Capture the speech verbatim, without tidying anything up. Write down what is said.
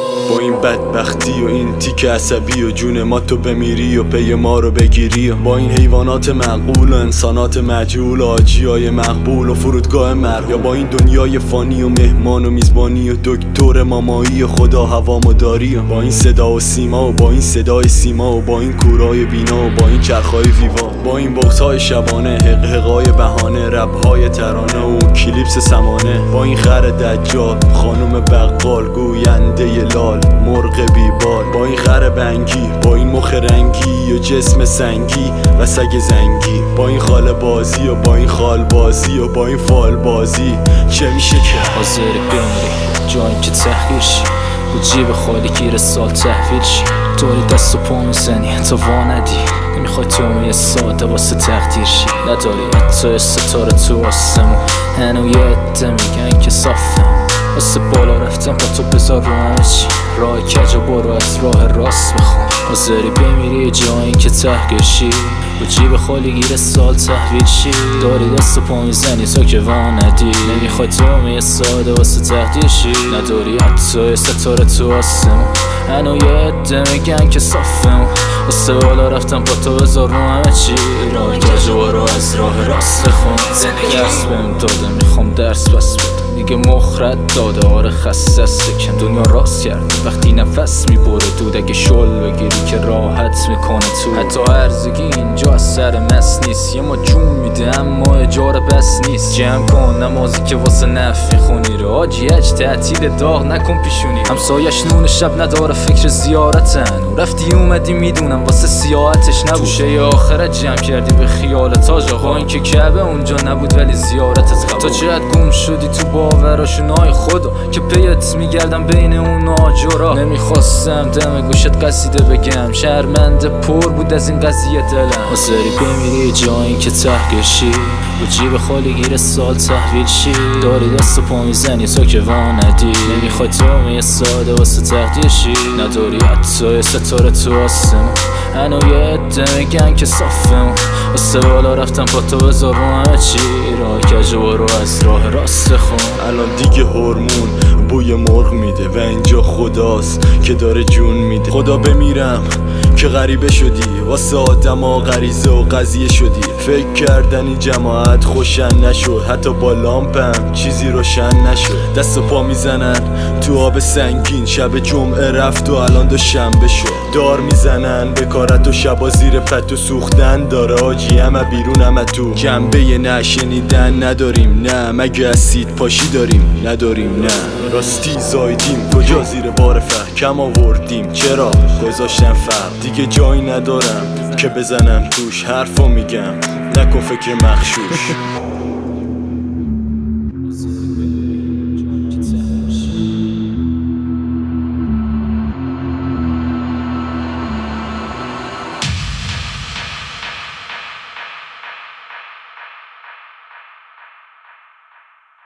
با این بدبختی و این تیک عصبی و جون ما تو بمیری و پی ما رو بگیری، با این حیوانات معقول و انسانات مجهول و آجیای مقبول و فرودگاه مرگ، یا با این دنیای فانی و مهمان و میزبانی و دکتر مامایی و خدا هوامو داری، با این صدا و سیما و با این صدای سیما و با این کورای بینا و با این چرخای ویوا، با این بغض‌های شبانه، حقحقای بهانه، رب‌های ترانه و کلیپس سمانه، با این خر دجال، خانم بقال، گوینده لال، مرغ بیبال، با این خر بنگی، با این مخ رنگی و جسم سنگی و سگ زنگی، با این خال بازی و با این خال بازی و با این فال بازی، چه میشه که حاضر بمیری جایی که تحقیر شی، با جیب خالی گیر سال تحویل شی، داری دست و پا میزنی تا واندی، نمیخوای تو یه ساده واسه تقدیر شی، نداری حتی ستاره تو آسمون، هنو یه عده میگن که صافم، واسه بالا رفتم با تو بذار رو همه چی، راه کجا برو از راه راست بخون، حاضری بمیری جایی که تحقیر شی، با جیب خالی گیر سال تحویل شی، داری دست و پا میزنی تا که واندی، نمیخوای تو یه ساده واسه تقدیر شی، نداری حتی ستاره تو آسمون، هنو یه عده میگن که صافم، واسه بالا رفتم با تو بذار رو همه چی، راه کجا برو از راه راست بخون، درس بهم داده میخوام درس بس بدم، دیگه مخرد داده آره خسته است کم، دنیا راست کرد وقتی نفس میبره دود، اگه شل بگیری که راحت میکنه تو، حتی هرزگی اینجا از سر مس نیست، یه ما جون میده اما اجاره بس نیست، جمع کن نمازی که واسه نف میخونی رو، آجی اج تعطیل داغ نکن پیشونی، همسایش نون شب نداره فکر زیارتن، و رفتی اومدی میدونم واسه سیاحتش نبود، توشه آخرت جمع کردی به خیال تاج آقا، این که کعبه اونجا نبود ولی زیارتت قبول، تا چقدر گم شدی تو باوراشونای خدا که پیت میگردم بین اون آجرا، نمیخواستم دم گوشت قصیده بگم، شرمنده پر بود از این قضیه دلم، حاضری بمیری جایی که تحقیر شی، با جیب خالی گیر سال تحویل شی، داری دست و پا میزنی تا که واندی، نمیخوای تو یه ساده واسه تقدیر شی، نداری حتی ستاره تو آسمون، هنو یه عده میگن که صافم، واسه بالا رفتم با تو بذار رو همه چی، راه کجا برو از راه راست خون، الان دیگه هورمون بوی مرغ میده و اینجا خداست که داره جون میده، خدا بمیرم که غریبه شدی، واسه آدم ها غریزه و قضیه شدی، فکر کردن این جماعت خوشن نشد، حتی با لامپم چیزی روشن نشد، دست و پا میزنن تو آب سنگین، شب جمعه رفت و الان دو شنبه شد، دار میزنن به کارت و شبا زیر پتو سوختن داره، آجی همه بیرون همه تو، جنبه نشنیدن نداریم نه، مگه اسید پاشی داریم نداریم نه، راستی زایدیم کجا زیر بار فهم کم آوردیم، چرا گذاشتن فرق دیگه جایی ندارم که بزنم توش، حرفو میگم نکن فکر مخشوش.